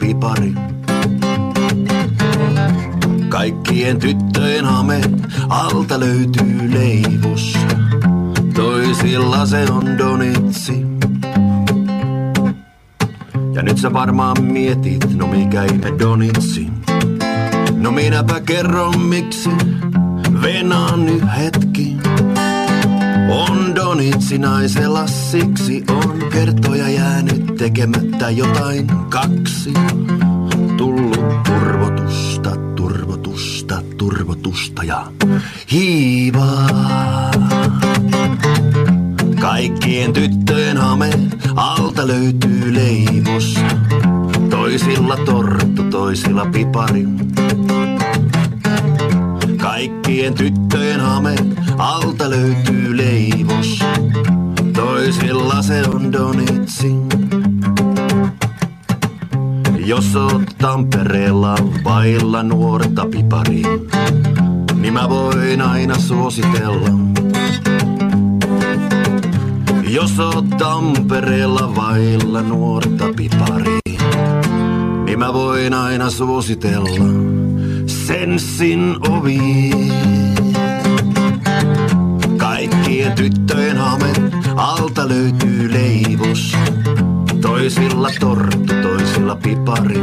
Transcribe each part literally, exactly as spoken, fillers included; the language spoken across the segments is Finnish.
pipari. Kaikkien tyttöjen hame alta löytyy leivos. Toisilla se on donitsi. Ja nyt sä varmaan mietit, no mikä ihme donitsi. No minäpä kerron miksi, venaan nyt hetki. On donitsi naisella, siksi on kertoja jäänyt tekemättä jotain kaksi. Tullut turvotusta, turvotusta, turvotusta ja hiivaa. Kaikkien tyttöjen hame alta löytyy leivos. Toisilla torttu, toisilla pipari. Kaikkien tyttöjen hame alta löytyy leivos. Toisilla se on donitsi. Jos oot Tampereella vailla nuorta piparia, niin mä voin aina suositella. Jos oot Tampereella vailla nuorta piparia, niin mä voin aina suositella Senssin ovi. Kaikkien tyttöjen hame alta löytyy leivos. Toisilla torttu, toisilla pipari.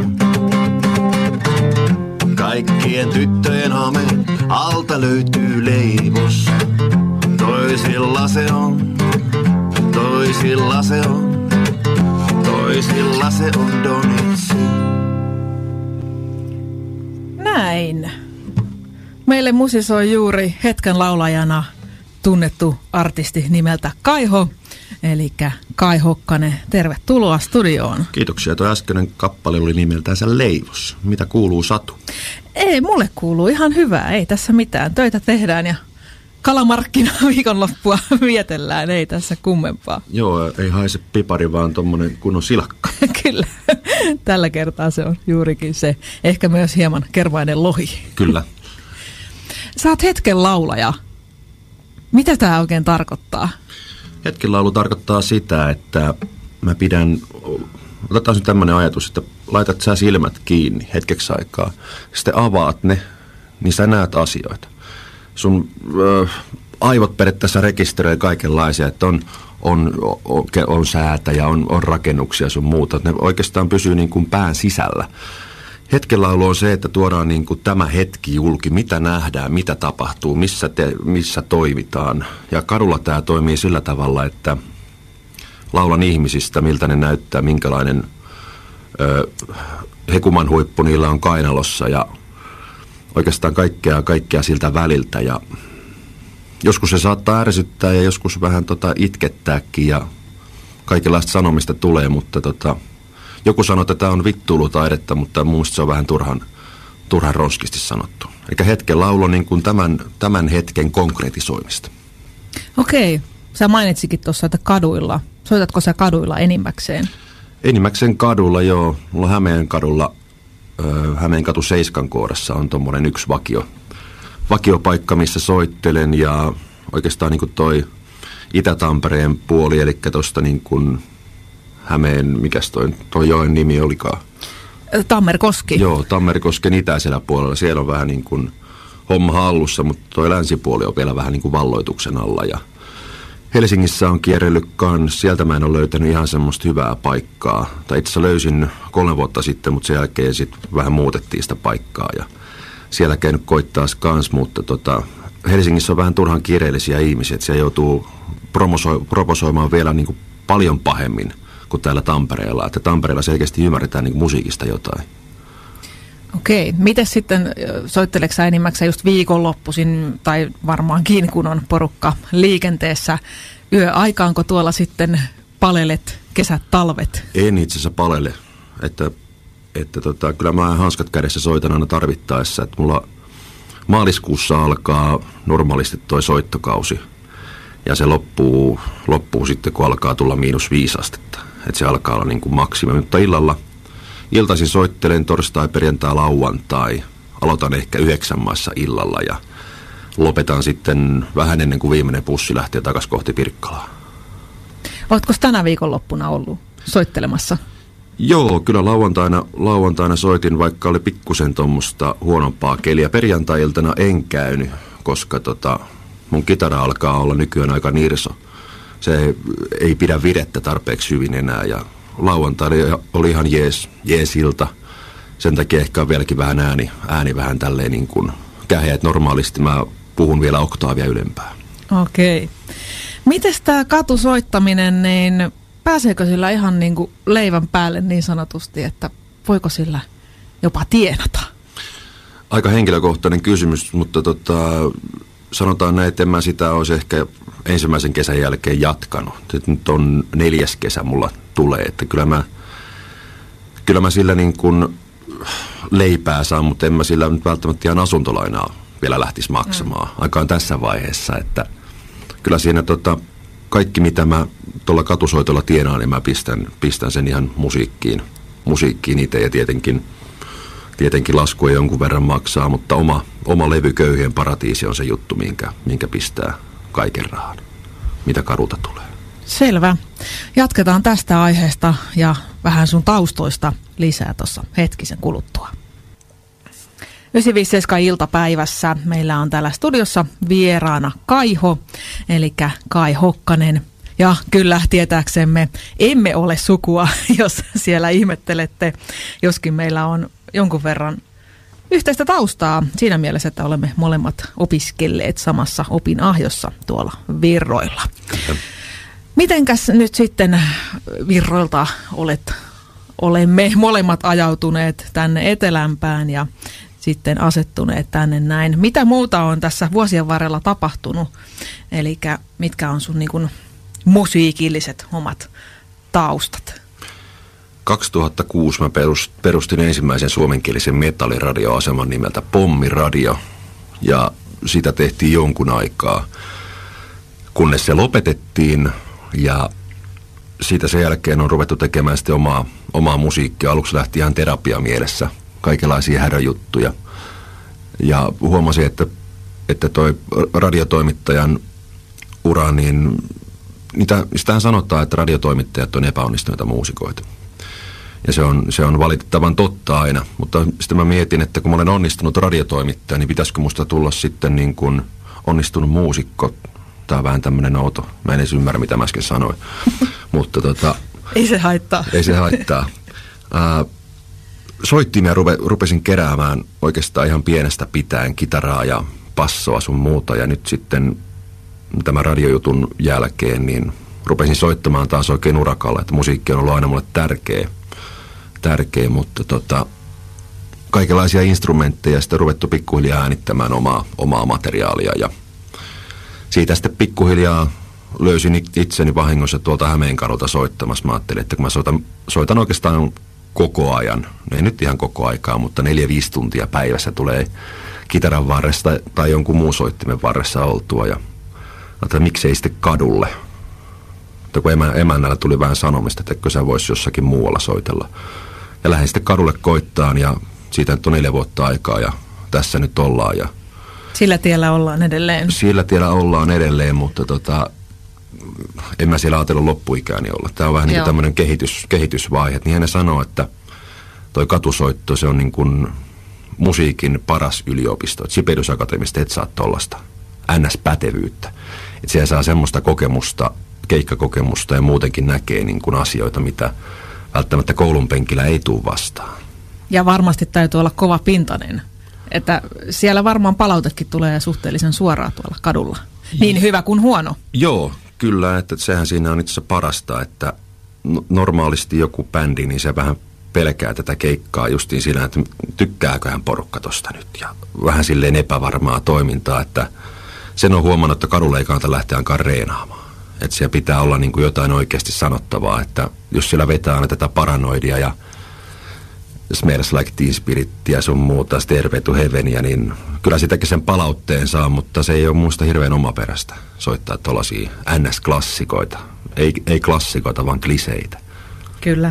Kaikkien tyttöjen hame alta löytyy leivos. Toisilla se on, toisilla se on, toisilla se on donitsi. Näin. Meille musisoi juuri hetken laulajana tunnettu artisti nimeltä Kaiho, eli Kai Hokkanen. Tervetuloa studioon. Kiitoksia. Tuo äskeinen kappale oli nimeltänsä Leivos. Mitä kuuluu, Satu? Ei, mulle kuuluu ihan hyvää. Ei tässä mitään. Töitä tehdään ja kalamarkkina viikonloppua vietellään. Ei tässä kummempaa. Joo, ei haise pipari, vaan tommonen kunnon silakka. Kyllä. Tällä kertaa se on juurikin se. Ehkä myös hieman kervainen lohi. Kyllä. Sä oot hetken laulaja. Mitä tämä oikein tarkoittaa? Hetken laulu tarkoittaa sitä, että mä pidän, otetaan nyt tämmöinen ajatus, että laitat sä silmät kiinni hetkeksi aikaa, sitten avaat ne, niin sä näet asioita. Sun ö, aivot periaatteessa rekisteröi kaikenlaisia, että on, on, on, on säätä ja on, on rakennuksia sun muuta. Ne oikeastaan pysyy niin kuin pään sisällä. Hetkenlaulu on se, että tuodaan niin kuin tämä hetki julki, mitä nähdään, mitä tapahtuu, missä, te, missä toimitaan. Ja kadulla tämä toimii sillä tavalla, että laulan ihmisistä, miltä ne näyttää, minkälainen ö, hekuman huippu niillä on kainalossa ja oikeastaan kaikkea, kaikkea siltä väliltä. Ja joskus se saattaa ärsyttää ja joskus vähän tota itkettääkin ja kaikenlaista sanomista tulee, mutta tota... Joku sanoo, että tämä on vittuilutaidetta, mutta mun mielestä se on vähän turhan, turhan ronskisti sanottu. Eli hetken laulu on niin kuin tämän, tämän hetken konkretisoimista. Okei. Sä mainitsikin tuossa, että kaduilla. Soitatko sä kaduilla enimmäkseen? Enimmäkseen kadulla, joo. Mulla Hämeen kadulla, äh, Hämeen katu Seiskan kohdassa on tommonen yksi vakio, vakiopaikka, missä soittelen. Ja oikeastaan niin kuin toi Itä-Tampereen puoli, eli tuosta niin kuin Hämeen, mikäs toi, toi joen nimi olikaan? Tammerkoski. Joo, Tammerkosken itäisellä puolella. Siellä on vähän niin kuin homma hallussa, mutta toi länsipuoli on vielä vähän niin kuin valloituksen alla. Ja Helsingissä on kierrellyt kans. Sieltä mä en ole löytänyt ihan semmoista hyvää paikkaa. Tai itse asiassa löysin kolme vuotta sitten, mutta sen jälkeen sitten vähän muutettiin sitä paikkaa. Ja siellä käynyt koittaa kans, mutta tota, Helsingissä on vähän turhan kiireellisiä ihmisiä. Että siellä joutuu promoso- proposoimaan vielä niin kuin paljon pahemmin kuin täällä Tampereella. Että Tampereella selkeästi ymmärretään niin kuin musiikista jotain. Okei. Miten sitten, soitteleeko sä enimmäkseen just viikonloppuisin, tai varmaankin kun on porukka liikenteessä yöaikaanko tuolla sitten palelet kesät, talvet? En itse asiassa palele. Että, että tota, kyllä mä hanskat kädessä soitan aina tarvittaessa. Että mulla maaliskuussa alkaa normaalisti toi soittokausi. Ja se loppuu, loppuu sitten, kun alkaa tulla miinus viisi astetta. Että se alkaa olla niin kuin maksimi. Mutta illalla, iltaisin soittelen torstai, perjantai, lauantai. Aloitan ehkä yhdeksän maissa illalla ja lopetan sitten vähän ennen kuin viimeinen bussi lähtee takaisin kohti Pirkkalaa. Oletko tänä viikonloppuna ollut soittelemassa? Joo, kyllä lauantaina, lauantaina soitin, vaikka oli pikkusen tuommoista huonompaa keliä. Perjantai-iltana en käynyt, koska tota, mun kitara alkaa olla nykyään aika nirso. Se ei, ei pidä virettä tarpeeksi hyvin enää ja lauantaina oli ihan jees, jees ilta. Sen takia ehkä on vieläkin vähän ääni, ääni vähän tälleen niin kuin käheä, että normaalisti mä puhun vielä oktaavia ylempää. Okei. Mites tää katusoittaminen, niin pääseekö sillä ihan niin kuin leivän päälle niin sanotusti, että voiko sillä jopa tienata? Aika henkilökohtainen kysymys, mutta tota, sanotaan näin, että en mä sitä olisi ehkä ensimmäisen kesän jälkeen jatkanut. Nyt on neljäs kesä mulla tulee, että kyllä mä, kyllä mä sillä niin kuin leipää saan, mutta en mä sillä nyt välttämättä ihan asuntolainaa vielä lähtisi maksamaan. Mm. Aikaan tässä vaiheessa, että kyllä siinä tota, kaikki mitä mä tuolla katusoitolla tienaan, niin mä pistän, pistän sen ihan musiikkiin, musiikkiin itse ja tietenkin, tietenkin lasku ei jonkun verran maksaa, mutta oma, oma levy Köyhien paratiisi on se juttu, minkä, minkä pistää kaiken rahan, mitä kadulta tulee. Selvä. Jatketaan tästä aiheesta ja vähän sun taustoista lisää tuossa hetkisen kuluttua. yhdeksänsataaviisikymmentäseitsemän iltapäivässä meillä on täällä studiossa vieraana Kaiho, eli Kai Hokkanen. Ja kyllä tietääksemme emme ole sukua, jos siellä ihmettelette, joskin meillä on jonkun verran yhteistä taustaa siinä mielessä, että olemme molemmat opiskelleet samassa opinahjossa tuolla Virroilla. Kyllä. Mitenkäs nyt sitten Virroilta olet, olemme molemmat ajautuneet tänne etelämpään ja sitten asettuneet tänne näin. Mitä muuta on tässä vuosien varrella tapahtunut? Eli mitkä on sun niin kuin musiikilliset omat taustat? kaksituhattakuusi mä perustin ensimmäisen suomenkielisen metalliradioaseman nimeltä Pommiradio ja sitä tehtiin jonkun aikaa, kunnes se lopetettiin ja siitä sen jälkeen on ruvettu tekemään sitten omaa, omaa musiikkia. Aluksi lähti ihan terapia mielessä, kaikenlaisia häröjuttuja ja huomasin, että, että toi radiotoimittajan ura, niin niitä, sitähän sanotaan, että radiotoimittajat on epäonnistuneita muusikoita. Ja se on, se on valitettavan totta aina, mutta sitten mä mietin, että kun mä olen onnistunut radiotoimittaja, niin pitäisikö musta tulla sitten niin kuin onnistunut muusikko. Tämä on vähän tämmöinen outo, mä en edes ymmärrä mitä mä äsken sanoin, mutta tota... Ei se haittaa. Ei se haittaa. Ää, soittimia rupe, rupesin keräämään oikeastaan ihan pienestä pitäen kitaraa ja passoa sun muuta ja nyt sitten tämän radiojutun jälkeen niin rupesin soittamaan taas oikein urakalla, että musiikki on ollut aina mulle tärkeä. tärkeä, mutta tota, kaikenlaisia instrumentteja sitten ruvettu pikkuhiljaa äänittämään omaa, omaa materiaalia ja siitä sitten pikkuhiljaa löysin itseni vahingossa tuolta Hämeenkadulta soittamassa. Mä ajattelin, että kun mä soitan, soitan oikeastaan koko ajan, ei nyt ihan koko aikaa, mutta neljä viisi tuntia päivässä tulee kitaran varresta tai jonkun muun soittimen varressa oltua ja ajattelin, miksei sitten kadulle. Mutta kun emä, emännällä tuli vähän sanomista, että etkö sä vois jossakin muualla soitella. Ja lähdin sitten kadulle koittaan ja siitä nyt on neljä vuotta aikaa ja tässä nyt ollaan. Ja sillä tiellä ollaan edelleen. Sillä tiellä ollaan edelleen, mutta tota, en mä siellä ajatellut loppuikääni olla. Tämä on vähän niin kuin tämmöinen kehitys, kehitysvaihe. Niinhän ne sanoo, että toi katusoitto, se on niin kuin musiikin paras yliopisto. Sibelius Akatemiasta et saa tollasta N S-pätevyyttä. Että siellä saa semmoista kokemusta, keikkakokemusta ja muutenkin näkee niin kuin asioita, mitä välttämättä koulun penkillä ei tule vastaan. Ja varmasti täytyy olla kova pintainen, että siellä varmaan palautekin tulee suhteellisen suoraan tuolla kadulla. Niin hyvä kuin huono. Joo, kyllä, että sehän siinä on itse asiassa parasta, että normaalisti joku bändi, niin se vähän pelkää tätä keikkaa justiin siinä, että tykkääköhän porukka tosta nyt ja vähän silleen epävarmaa toimintaa, että sen on huomannut, että kadulle ei kannata lähteä ainakaan reenaamaan. Että siellä pitää olla niin kuin jotain oikeasti sanottavaa, että jos siellä vetää aina tätä paranoidia ja Smells Like Teen Spirittiä sun muuta, Stairway to Heavenia, niin kyllä sitäkin sen palautteen saa, mutta se ei ole muista hirveän omaperäistä soittaa tuollaisia N S-klassikoita. Ei, ei klassikoita, vaan kliseitä. Kyllä.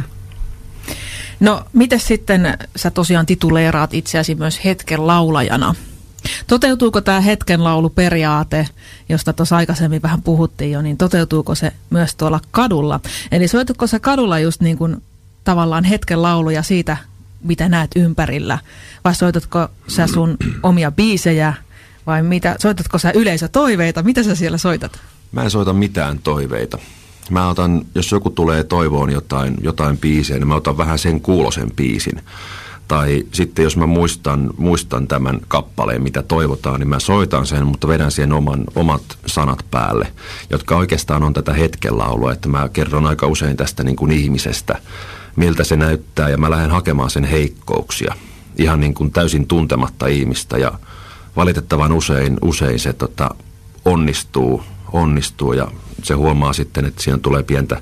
No, miten sitten sä tosiaan tituleeraat itseäsi myös hetken laulajana? Toteutuuko tämä hetken lauluperiaate, josta tuossa aikaisemmin vähän puhuttiin jo, niin toteutuuko se myös tuolla kadulla? Eli soitutko sä kadulla just niin kuin tavallaan hetken lauluja siitä, mitä näet ympärillä? Vai soitatko sä sun omia biisejä? Vai mitä, soitatko sä yleisötoiveita? Mitä sä siellä soitat? Mä en soita mitään toiveita. Mä otan, jos joku tulee toivoon jotain, jotain biisiä, niin mä otan vähän sen kuulosen biisin. Tai sitten jos mä muistan, muistan tämän kappaleen, mitä toivotaan, niin mä soitan sen, mutta vedän siihen oman, omat sanat päälle, jotka oikeastaan on tätä hetkenlaulua, että mä kerron aika usein tästä niin kuin ihmisestä, miltä se näyttää, ja mä lähden hakemaan sen heikkouksia, ihan niin kuin täysin tuntematta ihmistä, ja valitettavan usein, usein se tota, onnistuu, onnistuu, ja se huomaa sitten, että siihen tulee pientä,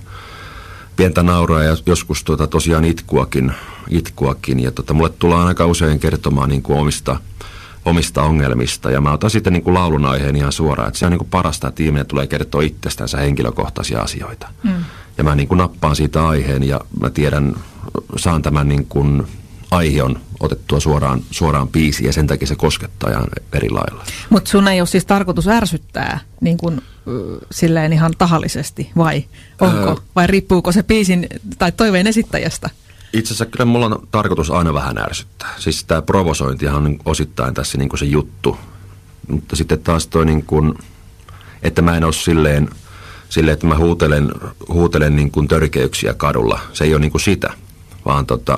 pientä nauraa ja joskus tuota, tosiaan itkuakin, itkuakin. Ja tota, mulle tullaan aika usein kertomaan niin kuin omista, omista ongelmista, ja mä otan sitten niin kuin laulun aiheen ihan suoraan, että se on niin kuin parasta, että ihminen tulee kertoa itsestänsä henkilökohtaisia asioita. Mm. Ja mä niin kuin nappaan siitä aiheen, ja mä tiedän, saan tämän niin kuin aihe on otettua suoraan, suoraan biisiin, ja sen takia se koskettaa ihan eri lailla. Mutta sun ei ole siis tarkoitus ärsyttää niin kuin, silleen ihan tahallisesti, vai onko? Öö, vai riippuuko se biisin tai toiveen esittäjästä? Itse asiassa kyllä mulla on tarkoitus aina vähän ärsyttää. Siis tämä provosointihan on osittain tässä niin kuin se juttu. Mutta sitten taas toi niin kuin, että mä en ole silleen, silleen että mä huutelen, huutelen niin kuin törkeyksiä kadulla. Se ei ole niin kuin sitä, vaan tota,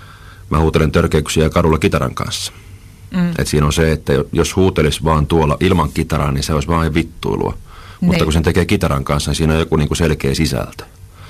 mä huutelen törkeyksiä kadulla kitaran kanssa. Mm. Et siinä on se, että jos huutelisi vaan tuolla ilman kitaraa, niin se olisi vaan vittuilua. Ne. Mutta kun sen tekee kitaran kanssa, niin siinä on joku niin kuin selkeä sisältö.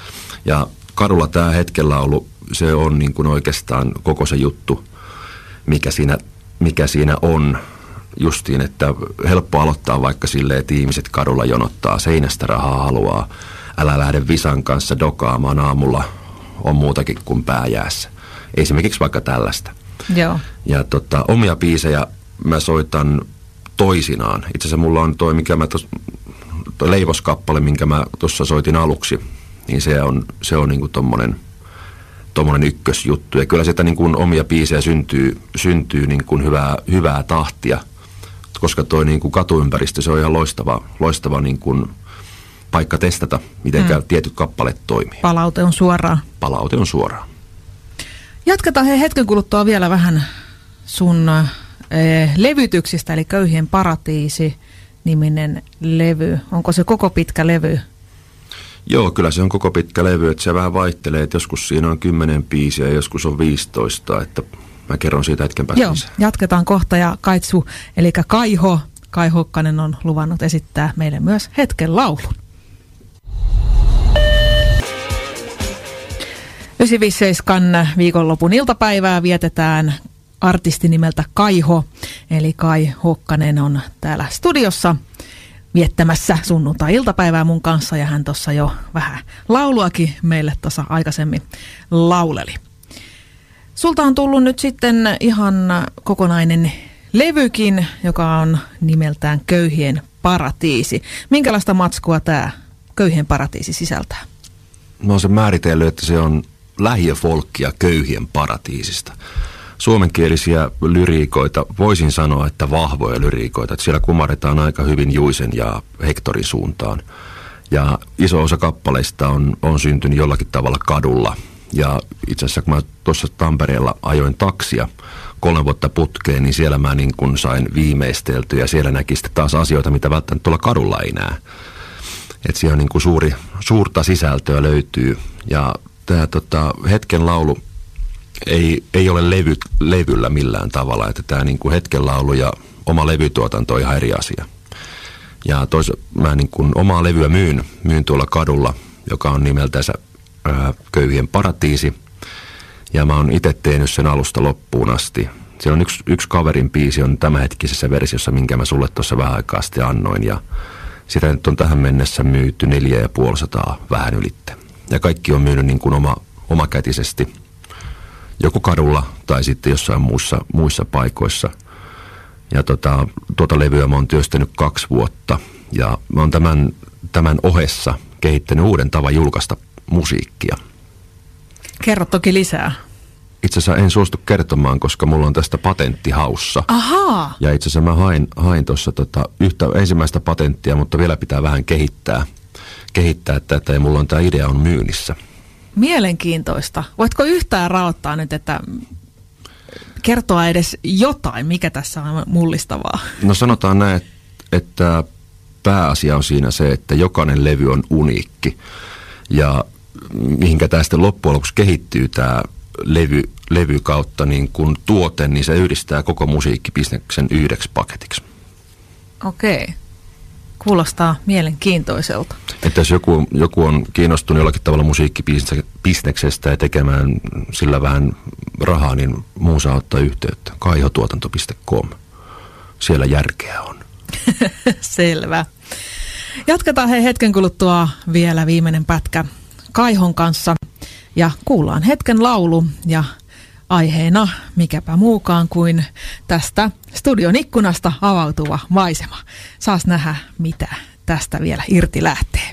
Ja kadulla tämä hetkenlaulu, se on niin kuin oikeastaan koko se juttu, mikä siinä, mikä siinä on. Justiin, että helppo aloittaa vaikka silleen, että ihmiset kadulla jonottaa, seinästä rahaa haluaa. Älä lähde visan kanssa dokaamaan aamulla, on muutakin kuin pääjäässä. Esimerkiksi vaikka tällaista. Joo. Ja tota, omia biisejä mä soitan toisinaan. Itse asiassa mulla on toi, mikä mä tos, toi leivoskappale, minkä mä tuossa soitin aluksi, niin se on, se on niinku tommonen, tommonen ykkösjuttu. Ja kyllä sieltä niinku omia biisejä syntyy, syntyy niinku hyvää, hyvää tahtia, koska toi niinku katuympäristö, se on ihan loistava, loistava niinku paikka testata, miten mm. tietyt kappaleet toimii. Palaute on suoraan. Palaute on suoraan. Jatketaan he hetken kuluttua vielä vähän sun eh, levytyksistä, eli Köyhien paratiisi -niminen levy. Onko se koko pitkä levy? Joo, kyllä se on koko pitkä levy, että se vähän vaihtelee, että joskus siinä on kymmenen biisiä ja joskus on viisitoista, että mä kerron siitä hetken päästä. Joo, jatketaan kohta, ja Kaitsu, eli Kaiho, Kai Hokkanen on luvannut esittää meille myös hetken laulun. yhdeksänsataaviisikymmentäseitsemän viikonlopun iltapäivää vietetään artisti nimeltä Kaiho, eli Kai Hokkanen on täällä studiossa viettämässä sunnuntai-iltapäivää mun kanssa, ja hän tuossa jo vähän lauluakin meille tuossa aikaisemmin lauleli. Sulta on tullut nyt sitten ihan kokonainen levykin, joka on nimeltään Köyhien paratiisi. Minkälaista matskua tämä Köyhien paratiisi sisältää? Mä oon sen määritellyt, että se on lähiöfolkkia köyhien paratiisista. Suomenkielisiä lyriikoita, voisin sanoa, että vahvoja lyriikoita. Että siellä kumarretaan aika hyvin Juisen ja Hektorin suuntaan. Ja iso osa kappaleista on, on syntynyt jollakin tavalla kadulla. Ja itse asiassa kun mä tuossa Tampereella ajoin taksia kolme vuotta putkeen, niin siellä mä niin kun sain viimeisteltyä, ja siellä näki sitten taas asioita, mitä välttämättä tuolla kadulla ei näe. Että siellä on niin kuin suuri, suurta sisältöä löytyy. Ja tämä tota, hetken laulu ei, ei ole levy, levyllä millään tavalla. Että tämä niin kuin hetken laulu ja oma levytuotanto on ihan eri asia. Ja tois, mä niin kuin omaa levyä myyn, myyn tuolla kadulla, joka on nimeltänsä ää, Köyhien paratiisi. Ja mä oon itse tehnyt sen alusta loppuun asti. Siellä on yksi, yksi kaverin biisi on tämänhetkisessä versiossa, minkä mä sulle tuossa vähän aikaa sitten annoin. Ja sitä nyt on tähän mennessä myyty neljä ja puolisataa vähän ylitte. Ja kaikki on myynyt niin kuin oma, omakätisesti, joko kadulla tai sitten jossain muissa, muissa paikoissa. Ja tota, tuota levyä mä oon työstänyt kaksi vuotta. Ja mä oon tämän, tämän ohessa kehittänyt uuden tavan julkaista musiikkia. Kerro toki lisää. Itse asiassa en suostu kertomaan, koska mulla on tästä patentti haussa. Ahaa. Ja itse asiassa mä hain, hain tuossa tota yhtä ensimmäistä patenttia, mutta vielä pitää vähän kehittää, kehittää tätä, ja mulla on tämä idea on myynnissä. Mielenkiintoista. Voitko yhtään raottaa nyt, että kertoa edes jotain, mikä tässä on mullistavaa? No sanotaan näin, että pääasia on siinä se, että jokainen levy on uniikki. Ja mihinkä tämä sitten loppujen lopuksi kehittyy tämä levy, levy kautta niin kun tuote, niin se yhdistää koko musiikkibisneksen yhdeksi paketiksi. Okei. Kuulostaa mielenkiintoiselta. Että jos joku, joku on kiinnostunut jollakin tavalla musiikkibisneksestä ja tekemään sillä vähän rahaa, niin muu saa ottaa yhteyttä. kaihotuotanto piste com. Siellä järkeä on. Selvä. Jatketaan he hetken kuluttua vielä viimeinen pätkä Kaihon kanssa ja kuullaan hetken laulu ja aiheena mikäpä muukaan kuin tästä studion ikkunasta avautuva maisema. Saas nähdä, mitä tästä vielä irti lähtee.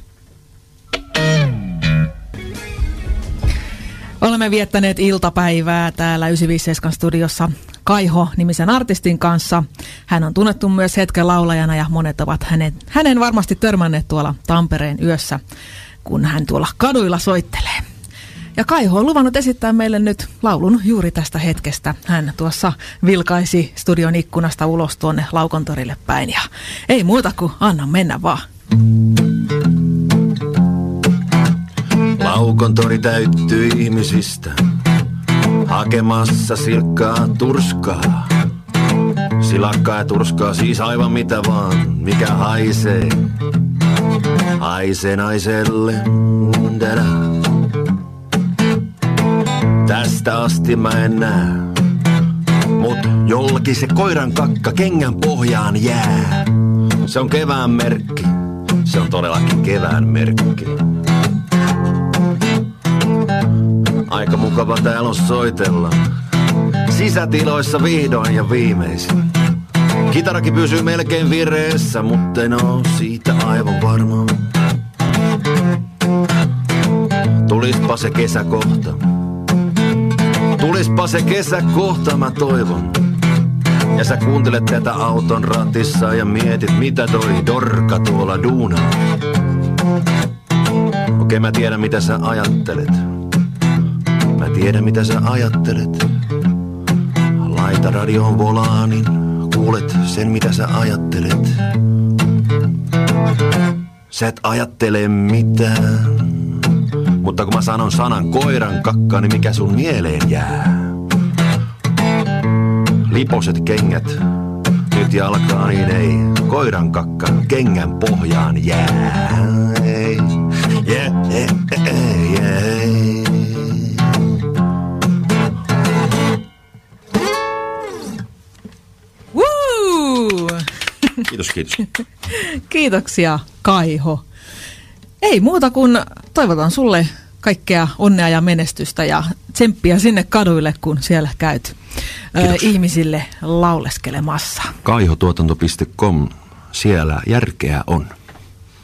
Olemme viettäneet iltapäivää täällä yhdeksänsataaviisikymmentäseitsemän studiossa Kaiho-nimisen artistin kanssa. Hän on tunnettu myös hetken laulajana ja monet ovat hänen, hänen varmasti törmänneet tuolla Tampereen yössä, kun hän tuolla kaduilla soittelee. Ja Kaiho on luvannut esittää meille nyt laulun juuri tästä hetkestä. Hän tuossa vilkaisi studion ikkunasta ulos tuonne Laukontorille päin ja ei muuta kuin anna mennä vaan. Laukontori täyttyi ihmisistä, hakemassa silkkaa turskaa. Silakkaa ja turskaa, siis aivan mitä vaan, mikä haisee. Haisee naiselle. Dada. Tästä asti mä en näe, mut jollakin se koiran kakka kengän pohjaan jää. Se on kevään merkki, se on todellakin kevään merkki. Aika mukava täällä on soitella, sisätiloissa vihdoin ja viimeisin. Kitarakin pysyy melkein vireessä, mutta en oo siitä aivan varma. Tulispa se kesä kohta. Tulispa se kesä kohta, mä toivon. Ja sä kuuntelet tätä auton ratissa ja mietit, mitä toi dorka tuolla duunaa. Okei, mä tiedän, mitä sä ajattelet. Mä tiedän, mitä sä ajattelet. Laita radion volaanin, kuulet sen, mitä sä ajattelet. Sä et ajattele mitään. Mutta kun mä sanon sanan koiran kakka, niin mikä sun mieleen jää? Liposet kengät, nyt jalkaa, niin ei. Koiran kakka kengän pohjaan jää. Ei, yeah, yeah, yeah. Woo! Kiitos, kiitos. Kiitoksia, Kaiho. Ei muuta kuin toivotan sulle kaikkea onnea ja menestystä ja tsemppiä sinne kaduille, kun siellä käyt ö, ihmisille lauleskelemassa. kaihotuotanto piste com, siellä järkeä on.